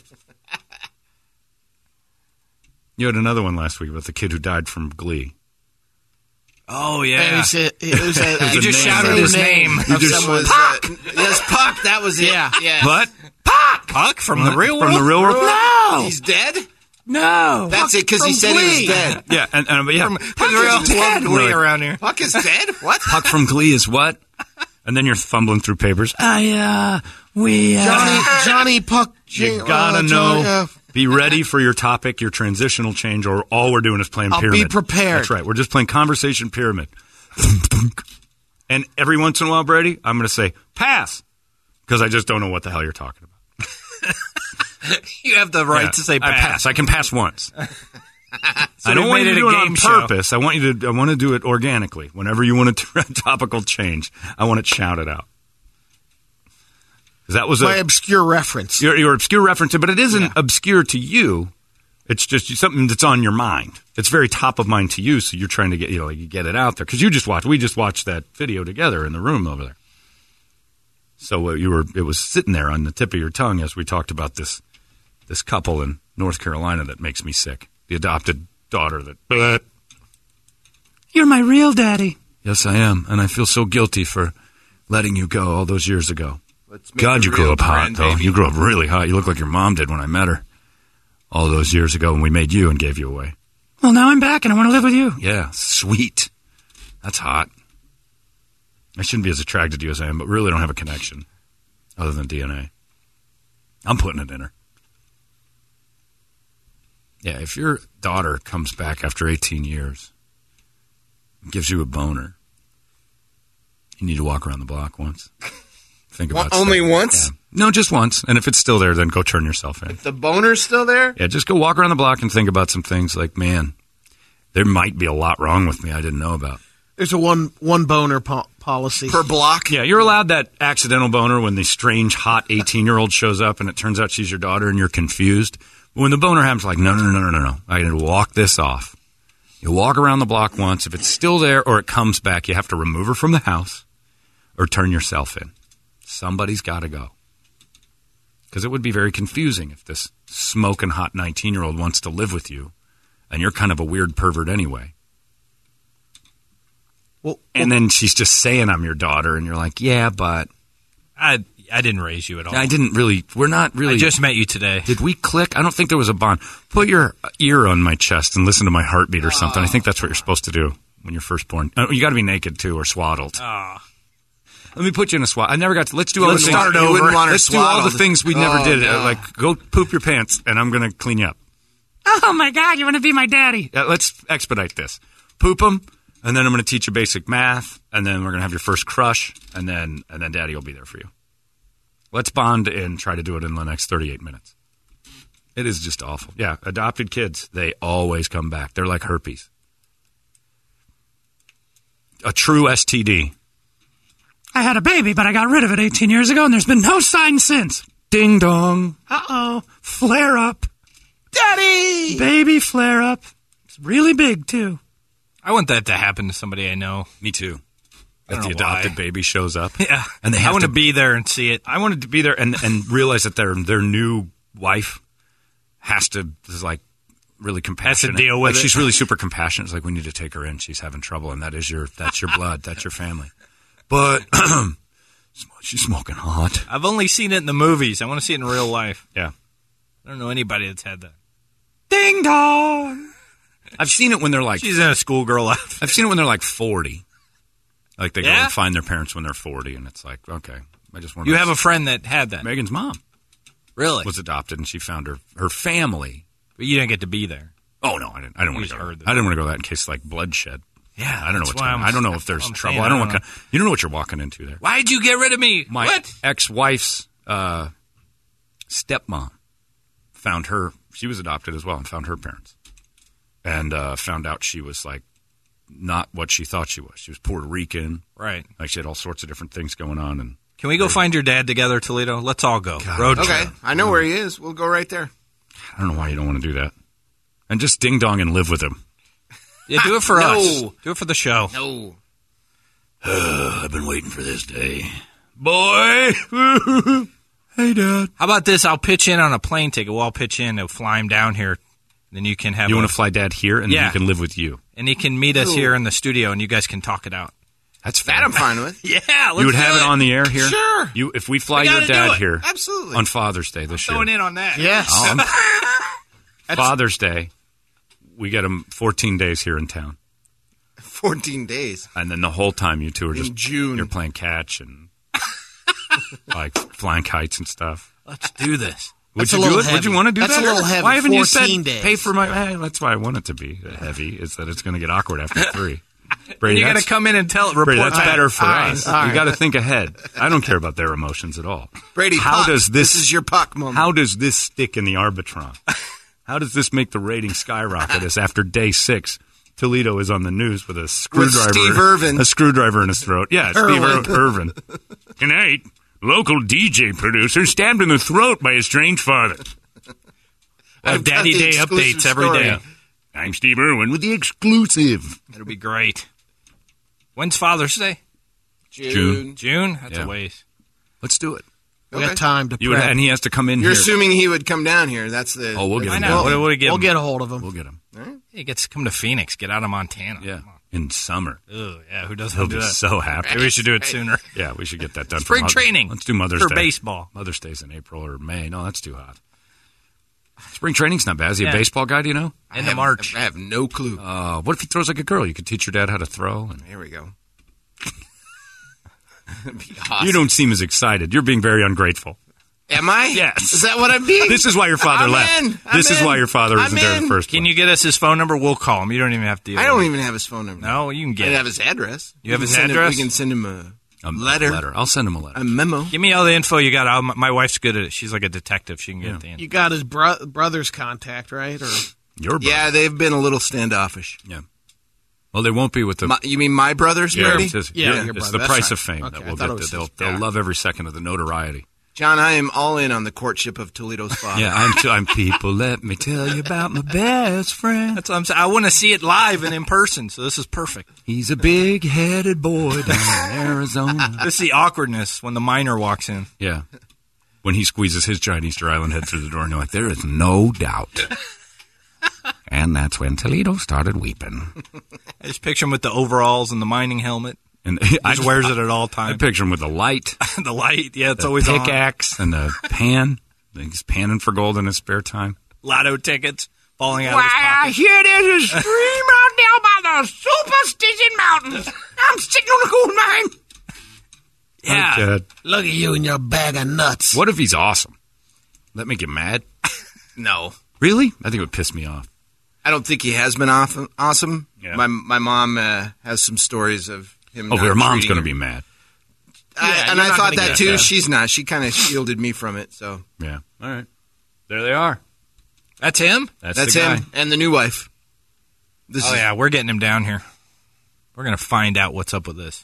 You had another one last week about the kid who died from Glee. Oh, And yeah. he said, it was a, You a just name. shouted his name. of You just- someone. Was, uh, yes, Puck. That was it. Yeah. yeah. What? Puck from the real From world? the real world? no, He's dead. no. That's it, because he from said he was Glee. dead. Yeah, and, and but yeah, Because we all love Glee Really? around here. Puck is dead. What? Puck from Glee is what? And then you're fumbling through papers. I uh, we uh, Johnny Johnny Puck. You uh, gotta Johnny, know. uh, Be ready for your topic, your transitional change, or all we're doing is playing I'll be pyramid. prepared. That's right. We're just playing conversation pyramid. And every once in a while, Brady, I'm going to say pass because I just don't know what the hell you're talking about. You have the right Yeah, to say I pass. pass. I can pass once. So I don't we want made you to it do a it on game show. purpose. I want you to. I want to do it organically. Whenever you want a topical change, I want it shouted out. 'Cause that was my a obscure reference. your, your obscure reference, but it isn't obscure to you. It's just something that's on your mind. It's very top of mind to you, so you're trying to get you know you get it out there because you just watched. We just watched that video together in the room over there. So uh, you were it was sitting there on the tip of your tongue as we talked about this this couple in North Carolina that makes me sick. The adopted daughter that. Bleh. you're my real daddy. Yes, I am, and I feel so guilty for letting you go all those years ago. Let's make God, a you grew real up hot, though. grandbaby. You grew up really hot. You look like your mom did when I met her all those years ago when we made you and gave you away. Well, now I'm back and I want to live with you. Yeah, sweet. That's hot. I shouldn't be as attracted to you as I am, but really don't have a connection other than D N A. I'm putting it in her. Yeah, if your daughter comes back after eighteen years and gives you a boner, You need to walk around the block once. Think about Only stuff. once? Yeah. No, just once. And if it's still there, then go turn yourself in. The boner's still there? Yeah, just go walk around the block and think about some things like, man, there might be a lot wrong with me I didn't know about. There's a one one boner po- policy. Per block? Yeah, you're allowed that accidental boner when the strange, hot eighteen-year-old shows up and it turns out she's your daughter and you're confused. But when the boner happens, like, no, no, no, no, no, no. I got to walk this off. You walk around the block once. If it's still there or it comes back, you have to remove her from the house or turn yourself in. Somebody's got to go. Because it would be very confusing if this smoking hot nineteen-year-old wants to live with you and you're kind of a weird pervert anyway. Well, And then she's just saying I'm your daughter, and you're like, yeah, but I I didn't raise you at all. I didn't really, we're not really. I just met you today. Did we click? I don't think there was a bond. Put your ear on my chest and listen to my heartbeat or something. I think that's what you're supposed to do when you're first born. Oh, you got to be naked, too, or swaddled. Oh. Let me put you in a swaddle. I never got to, let's do all Let's the start things. over. You wouldn't want her Let's do all the swaddled. things we never Oh, did. no. Uh, like, go poop your pants, and I'm going to clean you up. Oh, my God, you want to be my daddy? Yeah, let's expedite this. Poop them, and then I'm going to teach you basic math, and then we're going to have your first crush, and then and then Daddy will be there for you. Let's bond and try to do it in the next thirty-eight minutes. It is just awful. Yeah, adopted kids, they always come back. They're like herpes. A true S T D. I had a baby, but I got rid of it eighteen years ago, and there's been no sign since. Ding dong. Uh-oh. Flare up. Daddy! Baby flare up. It's really big, too. I want that to happen to somebody I know. Me too. I That don't the know why. adopted baby shows up. Yeah. And they I have want to to be there and see it. I wanted to be there and, and realize that their their new wife has to is like really compassionate. deal with like it. She's really super compassionate. It's like, we need to take her in. She's having trouble, and that is your that's your blood. That's your family. But she's smoking hot. I've only seen it in the movies. I want to see it in real life. Yeah, I don't know anybody that's had that. Ding dong. I've seen it when they're like She's in a schoolgirl outfit. I've seen it when they're like forty. Like they go Yeah? and find their parents when they're forty, and it's like, okay, I just want You have a friend that had that. Megan's mom Really? was adopted, and she found her her family. But you didn't get to be there. Oh no, I didn't. I didn't want just to go. heard I that. didn't want to go that in case like bloodshed. Yeah, I don't know that's what's why going on. I'm- I don't know if there's I'm trouble. saying, I don't know I what don't kind, you don't know what you're walking into there. Why'd you get rid of me? My what? ex-wife's uh, stepmom found her. She was adopted as well, and found her parents, and uh, found out she was like not what she thought she was. She was Puerto Rican. Right. Like she had all sorts of different things going on, and Can we go find your dad together, Toledo? Let's all go. Road Okay, trip. I know where he is. We'll go right there. I don't know why you don't want to do that. And just ding dong and live with him. Yeah, do it for No. us. Do it for the show. No. I've been waiting for this day, boy. Hey, Dad. How about this? I'll pitch in on a plane ticket. We'll all pitch in. They'll fly him down here. Then you can have You a- want to fly Dad here, and then Yeah. he can live with you. and he can meet us here in the studio, and you guys can talk it out. That's fair. That I'm fine with. Yeah, let's You would do have it on the air here? Sure. You, if we fly We your gotta do dad it. here Absolutely. on Father's Day this year, Throwing in on that. Yes. Um, Father's Day, we get him fourteen days here in town, fourteen days. and then the whole time you two are In just June. You're playing catch and like flying kites and stuff. Let's do this. Would That's a you do little it? Would you heavy. want to do That's that? a little heavy. Why haven't you said fourteen days. pay for my? Hey, that's why I want it to be heavy. Is that it's going to get awkward after three. Brady, You got to that's- come in and tell report Brady, that's back. better for All right, us. all You right. got to think ahead. I don't care about their emotions at all. Brady, how puck. does this? This is your puck moment. How does this stick in the Arbitron? How does this make the rating skyrocket as after day six, Toledo is on the news with a screwdriver, Steve Irvin. a screwdriver in his throat? Yeah, Steve Ir- Irvin. Tonight, local D J producer stabbed in the throat by a strange father. We'll have I've got Daddy the Day exclusive updates every story. day. I'm Steve Irwin with the exclusive. It'll be great. When's Father's Day? June. June? That's Yeah. a ways. Let's do it. We Okay. got time to You would, prep. and he has to come in You're here. assuming he would come down here. That's the. Oh, we'll get I him. know. down. What would give We'll him? get a hold of him. We'll get him. He gets to come to Phoenix. Get out of Montana. Yeah, Come on. in summer. Ugh, yeah, who doesn't He'll do be that? so happy. Maybe we should do it sooner. Yeah, we should get that done. Spring for Mother- training. Let's do Mother's for Day. baseball. Mother's Day's in April or May. No, that's too hot. Spring training's not bad. Is he Yeah. a baseball guy? Do you know? I Into have- March. I have no clue. Uh, what if he throws like a girl? You could teach your dad how to throw. And Here we go. That'd be awesome. you don't seem as excited. You're being very ungrateful. Am I? Yes. Is that what I'm being? This is why your father I'm left. in. I'm This is in. why your father I'm isn't there in in. the first Can place. you get us his phone number? We'll call him. You don't even have to. I don't even have his phone number. No, you can I get it. have his address. You have We his can send him- address? we can send him a. A Letter. letter. I'll send him a letter. A memo. Give me all the info you got. I'll, my wife's good at it. She's like a detective. She can get Yeah. the info. You got his bro- brother's contact, right? Or Your brother. Yeah, they've been a little standoffish. Yeah. Well, they won't be with the. My, you mean my brothers, yeah, Brady? it's, just- Yeah, yeah, your it's brother. the That's price right. of fame Okay, that I we'll thought get. it was they'll his- they'll yeah. love every second of the notoriety. John, I am all in on the courtship of Toledo's father. Yeah, I'm. I'm people. Let me tell you about my best friend. That's what I'm saying. I want to see it live and in person, so this is perfect. He's a big-headed boy down in Arizona. This is the awkwardness when the miner walks in. Yeah. When he squeezes his giant Easter Island head through the door, and you're like, there is no doubt. And that's when Toledo started weeping. I just picture him with the overalls and the mining helmet. And He I just wears it at all I times. picture him with the light, The light, yeah, it's the always on. pickaxe, and the pan. I think he's panning for gold in his spare time. Lotto tickets falling out of his Why, I pocket. hear there's a stream out there by the Superstition Mountains. I'm sitting on a gold mine. Yeah. I'm dead. look at you and your bag of nuts. What if he's awesome? That make you mad? No. Really? I think it would piss me off. I don't think he has been off- awesome. Yeah. My my mom uh, has some stories of him. Oh, not your mom's treating going to her- be mad. I, Yeah, and you're I not thought gonna that get too. that. She's not. She kind of shielded me from it. So Yeah. All right. There they are. That's him? That's, that's the guy. him and the new wife. This Oh, is, yeah, we're getting him down here. We're going to find out what's up with this.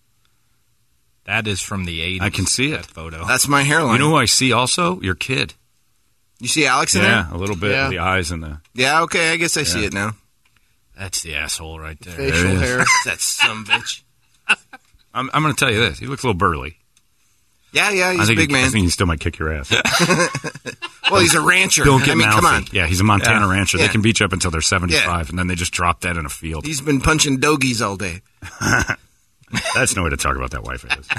That is from the eighties. I can see that it. photo. That's my hairline. You know who I see also? Your kid. You see Alex in Yeah, there? a little bit. Yeah. The eyes and the. Yeah. Okay. I guess I see Yeah. it now. That's the asshole right there. There Facial it is. hair. That some bitch. I'm, I'm going to tell you this. He looks a little burly. Yeah. Yeah. I He's a think big he, man. I think he still might kick your ass. Well, he's a rancher. Don't get I mean, mouthy. come on. Yeah, he's a Montana Yeah. rancher. They Yeah. can beat you up until they're seventy-five, Yeah. and then they just drop dead in a field. He's been punching dogies all day. That's no way to talk about that wife is.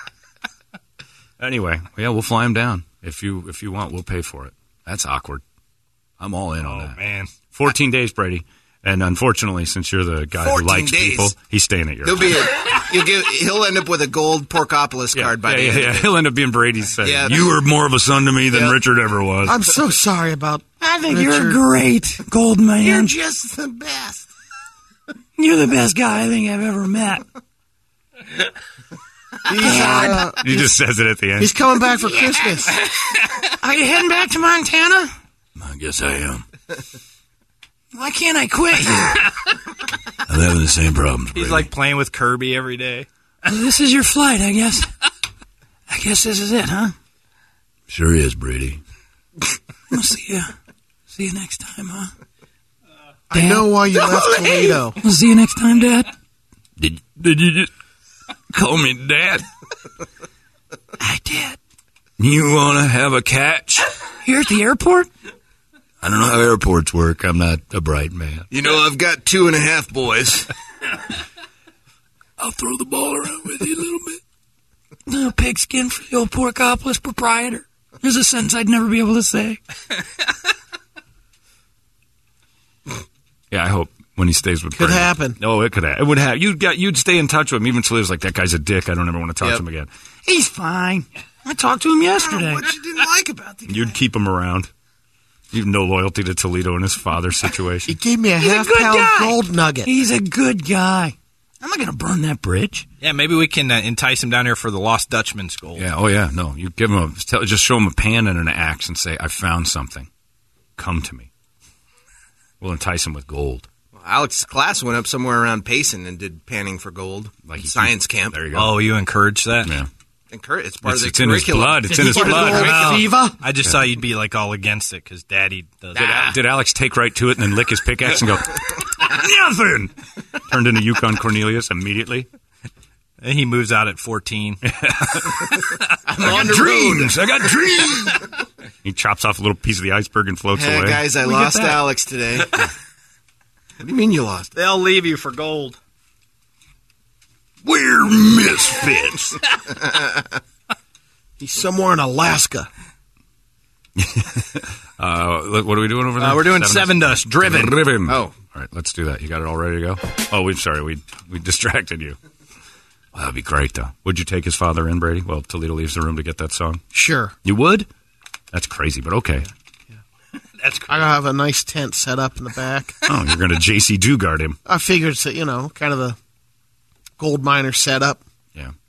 Anyway, yeah, we'll fly him down if you if you want. We'll pay for it. That's awkward. I'm all in on Oh, that. man. Fourteen days, Brady. And unfortunately, since you're the guy who fourteen likes days. people, he's staying at your He'll house. be. A, you'll get. He'll end up with a gold Porkopolis yeah, card by yeah, the yeah, end. yeah. Of it. He'll end up being Brady's saying, Yeah. you were more of a son to me than Yeah. Richard ever was. I'm so sorry about. I think Richard. you're great, gold man. You're You're, just the best. the best guy I think I've ever met. He's, uh, He just says it at the end. he's coming back for Christmas. Are you heading back to Montana? I guess I am. Why can't I quit here? I'm having the same problems, He's like playing with Kirby every day. This is your flight, I guess. I guess this is it, huh? Sure is, Brady. We'll see you. See you next time, huh? I know why you left Toledo. We'll see you next time, Dad. Did, did you just call me Dad? I did. You want to have a catch? Here at the airport? I don't know how airports work. I'm not a bright man. You know, I've got two and a half boys. I'll throw the ball around with you a little bit. No pigskin for the old Porkopolis proprietor. There's a sentence I'd never be able to say. Yeah, I hope when he stays with Could Brady. happen. No, it could happen. It would have. You'd got. You'd stay in touch with him even till he was like, that guy's a dick. I don't ever want to talk Yep. to him again. He's fine. I talked to him yesterday. What you didn't like about the You'd keep him around. You've no loyalty to Toledo and his father's He situation. gave me a He's a half good pound guy. gold nugget. He's a good guy. I'm not going to burn that bridge. Yeah, maybe we can uh, entice him down here for the Lost Dutchman's gold. Yeah. Oh yeah. No. You give him a. Tell, just show him a pan and an axe and say, "I found something. Come to me." We'll entice him with gold. Alex's class went up somewhere around Payson and did panning for gold, Like he- science camp. There you go. Oh, you encourage that? Yeah. Encourage- It's part It's, of the it's in his curriculum. blood. It's Did in he his get a blood. gold Well, fever? I just thought you'd be like all against it because Daddy does Did, it. did Alex take right to it and then lick his pickaxe and go, nothing? Turned into Yukon Cornelius immediately. And he moves out at fourteen. I'm I on got the road. dreams. I got dreams. He chops off a little piece of the iceberg and floats Hey, away. guys, I We get lost that. Alex today. What do you mean you lost? They'll leave you for gold. We're misfits. He's somewhere in Alaska. Uh, look, what are we doing over there? Uh, we're doing Seven Dust, Driven. Driven. Oh. All right, let's do that. You got it all ready to go? Oh, we're sorry. We we distracted you. Well, that'd be great, though. Would you take his father in, Brady? Well, Toledo leaves the room to get that song. Sure. You would? That's crazy, but okay. That's I have a nice tent set up in the back. Oh, you're going to J C Dugard him. I figured it's, you know, kind of the gold miner setup. Yeah.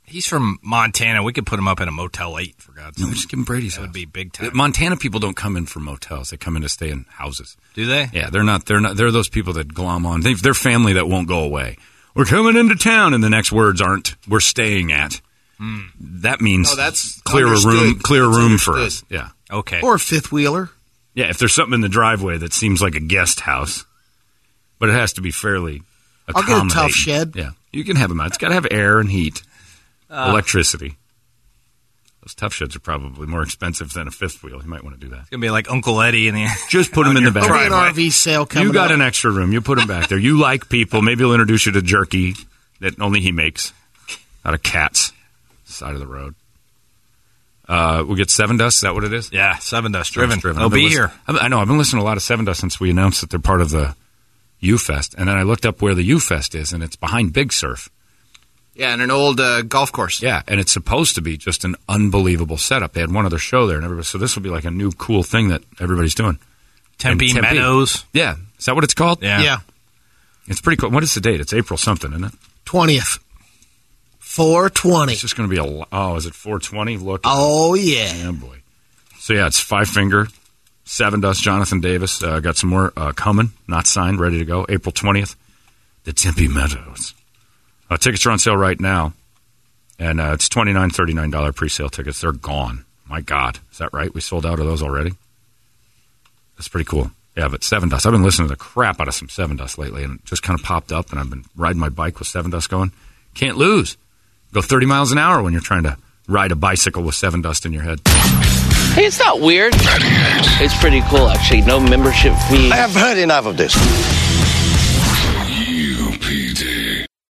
He's from Montana. We could put him up in a Motel eight, for God's No, sake. just give him Brady's That house. would be big time. Montana people don't come in for motels. They come in to stay in houses. Do they? Yeah, they're not. They're not. They're those people that glom on. They've, they're family that won't go away. We're coming into town, and the next words aren't. We're staying at. Mm. That means No, that's clear a understood. room. Clear a That's room for understood. us. Yeah. Okay. Or a fifth wheeler. Yeah. If there's something in the driveway that seems like a guest house, but it has to be fairly. I'll get a tough accommodating. shed. Yeah, you can have them out. It's got to have air and heat, Uh, electricity. Those tough sheds are probably more expensive than a fifth wheel. You might want to do that. It's going to be like Uncle Eddie in the Just put them in the back. There'll be an R V sale coming You got up. an extra room. You put him back there. You like people. Maybe he'll introduce you to jerky that only he makes out of cats. Side of the road. Uh, we'll get Seven Dust. Is that what it is? Yeah, Seven Dust driven. Driven. They'll I've been be listen- here. I I know. I've been listening to a lot of Seven Dust since we announced that they're part of the U-Fest. And then I looked up where the U-Fest is, and it's behind Big Surf. Yeah, and an old uh, golf course. Yeah, and it's supposed to be just an unbelievable setup. They had one other show there, and everybody. So this will be like a new cool thing that everybody's doing. Tempe, And Tempe. Meadows. Yeah, is that what it's called? Yeah. Yeah. It's pretty cool. What is the date? It's April something, isn't it? twentieth. four twenty. It's just going to be a. lo- Oh, is it four twenty? Look. Oh, yeah. Yeah, boy. So yeah, it's Five Finger, Seven Dust, Jonathan Davis. Uh, got some more uh, coming, not signed, ready to go. April twentieth, the Tempe Meadows. Uh, tickets are on sale right now, and uh, it's twenty nine thirty nine dollar pre sale tickets. They're gone. My God, is that right? We sold out of those already. That's pretty cool. Yeah, but Seven Dust. I've been listening to the crap out of some Seven Dust lately, and it just kind of popped up. And I've been riding my bike with Seven Dust going. Can't lose. Go thirty miles an hour when you're trying to ride a bicycle with Seven Dust in your head. Hey, it's not weird. It's pretty cool, actually. No membership fee. I have heard enough of this.